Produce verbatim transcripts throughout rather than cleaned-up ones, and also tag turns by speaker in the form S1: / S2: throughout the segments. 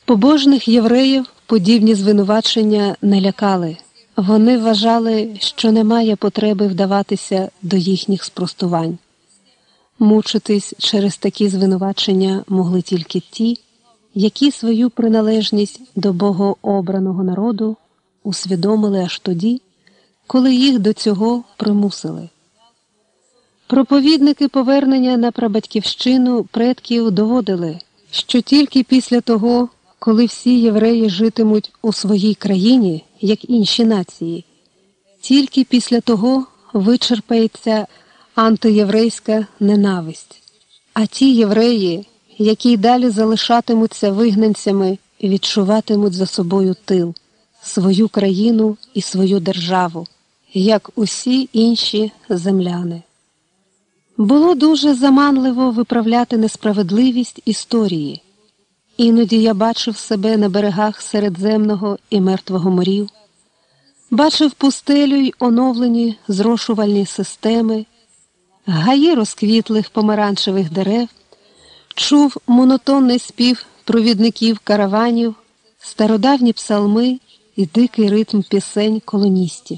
S1: Побожних євреїв подібні звинувачення не лякали. Вони вважали, що немає потреби вдаватися до їхніх спростувань. Мучитись через такі звинувачення могли тільки ті, які свою приналежність до богообраного народу усвідомили аж тоді, коли їх до цього примусили. Проповідники повернення на прабатьківщину предків доводили, що тільки після того, коли всі євреї житимуть у своїй країні, як інші нації, тільки після того вичерпається антиєврейська ненависть. А ті євреї, які й далі залишатимуться вигнанцями, відчуватимуть за собою тил, свою країну і свою державу, як усі інші земляни. Було дуже заманливо виправляти несправедливість історії. Іноді я бачив себе на берегах Середземного і Мертвого морів, бачив пустелю й оновлені зрошувальні системи, гаї розквітлих помаранчевих дерев, чув монотонний спів провідників караванів, стародавні псалми і дикий ритм пісень колоністів.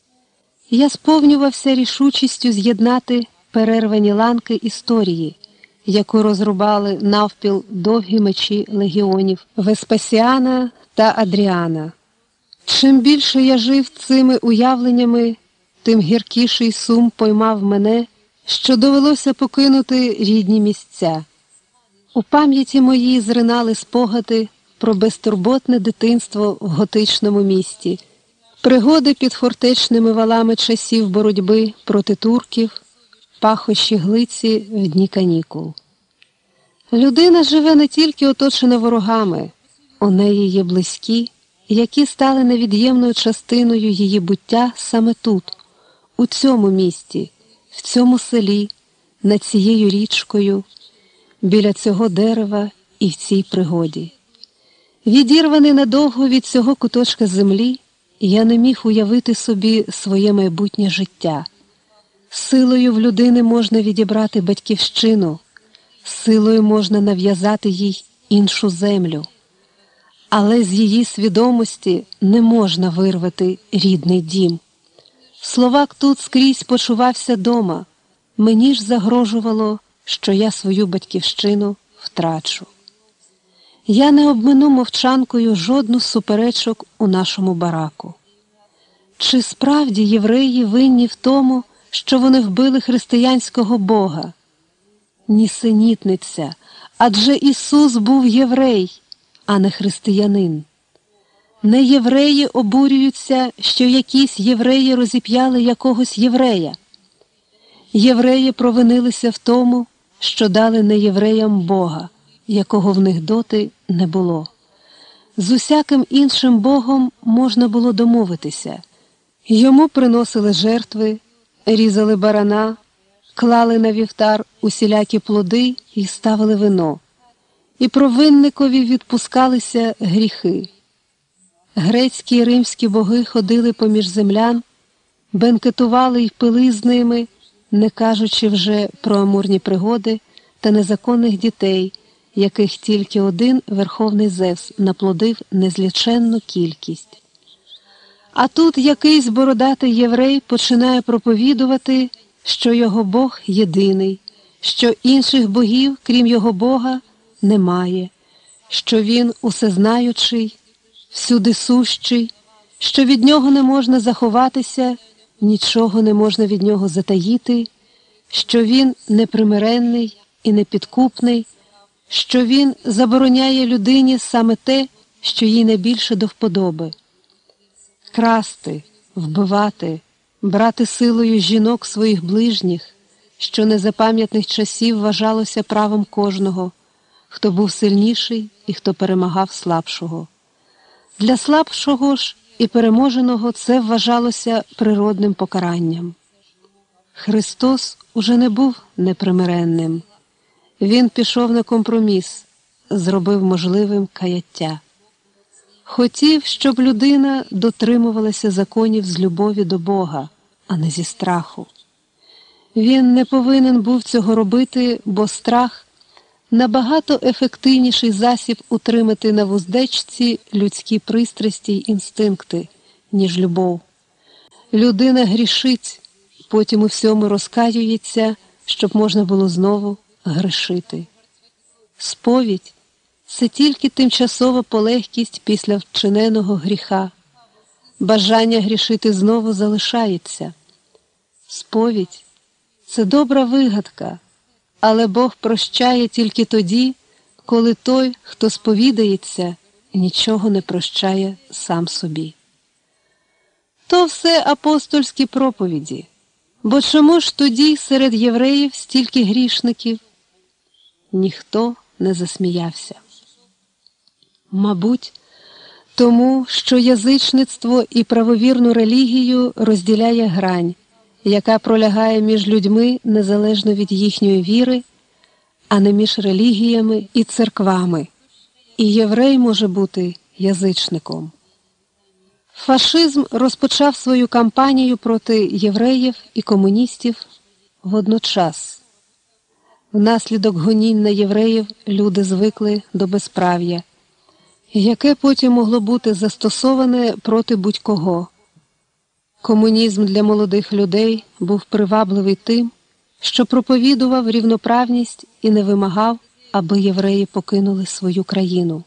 S1: Я сповнювався рішучістю з'єднати перервані ланки історії, яку розрубали навпіл довгі мечі легіонів Веспасіана та Адріана. Чим більше я жив цими уявленнями, тим гіркіший сум поймав мене, що довелося покинути рідні місця. У пам'яті моїй зринали спогади про безтурботне дитинство в готичному місті, пригоди під фортечними валами часів боротьби проти турків, пахощі Глиці в дні канікул. Людина живе не тільки оточена ворогами, у неї є близькі, які стали невід'ємною частиною її буття саме тут, у цьому місті, в цьому селі, над цією річкою, біля цього дерева і в цій пригоді. Відірваний надовго від цього куточка землі, я не міг уявити собі своє майбутнє життя. Силою в людини можна відібрати батьківщину, силою можна нав'язати їй іншу землю, але з її свідомості не можна вирвати рідний дім. Словак тут скрізь почувався дома, мені ж загрожувало, що я свою батьківщину втрачу. Я не обмину мовчанкою жодну з суперечок у нашому бараку. Чи справді євреї винні в тому, що вони вбили християнського Бога? Нісенітниця, адже Ісус був єврей, а не християнин. Не євреї обурюються, що якісь євреї розіп'яли якогось єврея. Євреї провинилися в тому, що дали неєвреям Бога, якого в них доти не було. З усяким іншим Богом можна було домовитися. Йому приносили жертви, різали барана, клали на вівтар усілякі плоди і ставили вино. І провинникові відпускалися гріхи. Грецькі і римські боги ходили поміж землян, бенкетували й пили з ними, не кажучи вже про амурні пригоди та незаконних дітей, яких тільки один верховний Зевс наплодив незліченну кількість. А тут якийсь бородатий єврей починає проповідувати, що його Бог єдиний, що інших богів, крім його Бога, немає, що він усезнаючий, всюдисущий, що від нього не можна заховатися, нічого не можна від нього затаїти, що він непримиренний і непідкупний, що він забороняє людині саме те, що їй найбільше до вподоби. Красти, вбивати, брати силою жінок своїх ближніх, що незапам'ятних часів вважалося правом кожного, хто був сильніший і хто перемагав слабшого. Для слабшого ж і переможеного це вважалося природним покаранням. Христос уже не був непримиренним. Він пішов на компроміс, зробив можливим каяття. Хотів, щоб людина дотримувалася законів з любові до Бога, а не зі страху. Він не повинен був цього робити, бо страх набагато ефективніший засіб утримати на вуздечці людські пристрасті й інстинкти, ніж любов. Людина грішить, потім у всьому розкаюється, щоб можна було знову грішити. Сповідь – це тільки тимчасова полегкість після вчиненого гріха. Бажання грішити знову залишається. Сповідь – це добра вигадка, але Бог прощає тільки тоді, коли той, хто сповідається, нічого не прощає сам собі. То все апостольські проповіді. Бо чому ж тоді серед євреїв стільки грішників? Ніхто не засміявся. Мабуть, тому, що язичництво і правовірну релігію розділяє грань, яка пролягає між людьми незалежно від їхньої віри, а не між релігіями і церквами. І єврей може бути язичником. Фашизм розпочав свою кампанію проти євреїв і комуністів водночас. Внаслідок гонінь на євреїв люди звикли до безправ'я, яке потім могло бути застосоване проти будь-кого. Комунізм для молодих людей був привабливий тим, що проповідував рівноправність і не вимагав, аби євреї покинули свою країну.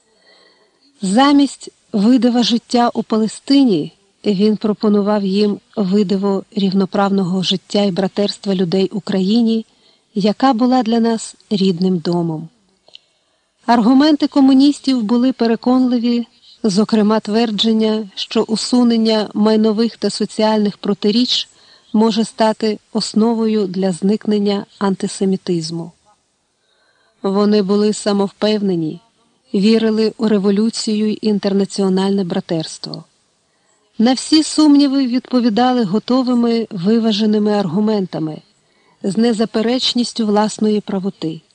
S1: Замість видива життя у Палестині він пропонував їм видиво рівноправного життя і братерства людей у країні, яка була для нас рідним домом. Аргументи комуністів були переконливі, зокрема твердження, що усунення майнових та соціальних протиріч може стати основою для зникнення антисемітизму. Вони були самовпевнені, вірили у революцію й інтернаціональне братерство. На всі сумніви відповідали готовими виваженими аргументами, з незаперечністю власної правоти.